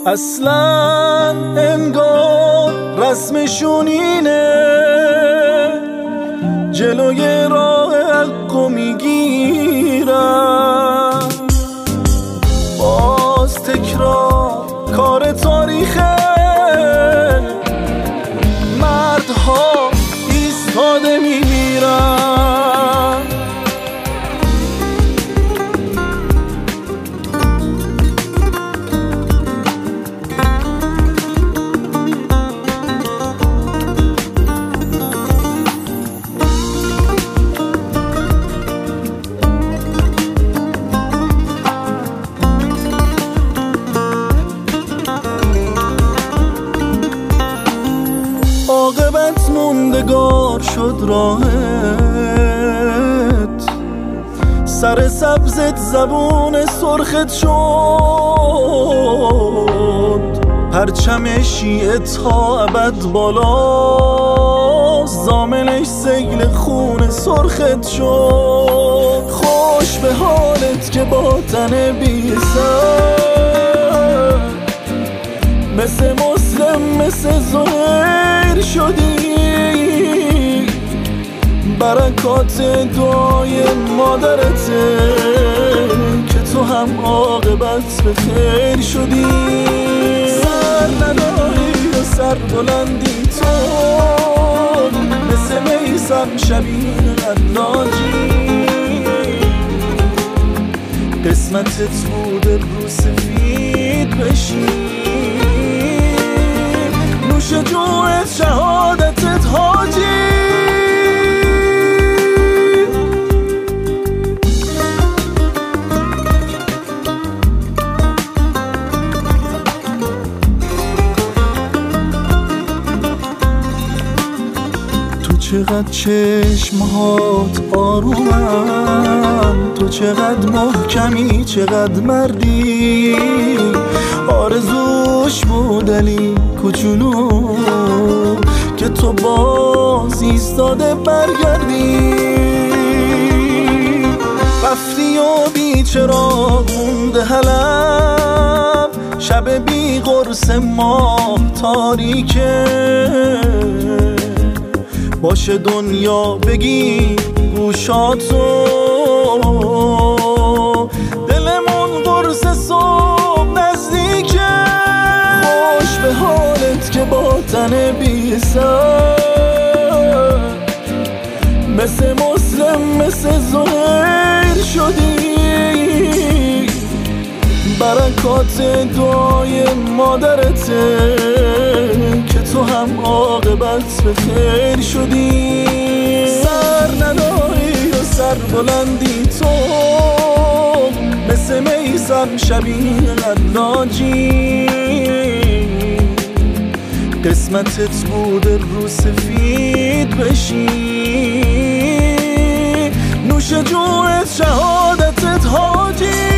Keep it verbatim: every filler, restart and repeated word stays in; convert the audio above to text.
اصلا انگار رسمشون اینه، جلوی راه حقو میگیرن. باز تکرار کار تاریخه، مردها ایستاده میمیرن. عاقبت موندگار شد راهت، سر سبزت زبون سرخت شد. پرچم شیعه تا ابد بالا، زامنش سیل خون سرخت شد. خوش به حالت که با تن بی سر، مثل مسلم مثل زهیر شدی. برکات دعای مادرته که تو هم عاقبت به خیر شدی. سر نداری و سر بلندی تو، مثل میثم شبیه حلاجی. قسمتت بود رو سفید بشی، نوش جونت شهادتت حاجی. تو چقدر چشمهات آرومن، تو چقدر محکمی چقدر مردی. آرزوش بود علی کوچولو که تو باز ایستاده برگردی. رفتی و بی چراغ مونده حلم، شب بی قرص ماه تاریکه. باشه دنیا بگی گوشاتو، دلمون قرص صبح نزدیکه. خوش به حالت که با تن بی سر، مثل مسلم مثل زهیر شدی. برکات دعای مادرته که تو هم عاقبت به خیر شدی. سر نداری و سر بلندی تو، مثل میثم شبیه حلاجی. قسمتت بود رو سفید بشی، نوش جونت شهادتت حاجی.